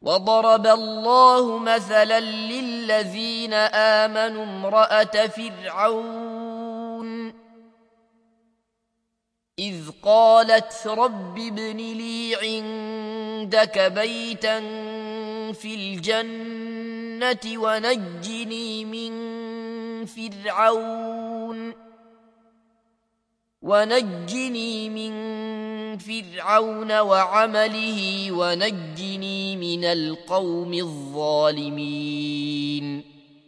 وضرب الله مثلا للذين آمنوا امرأة فرعون إذ قالت رب ابن لي عندك بيتا في الجنة ونجني من فرعون وعمله ونجني من القوم الظالمين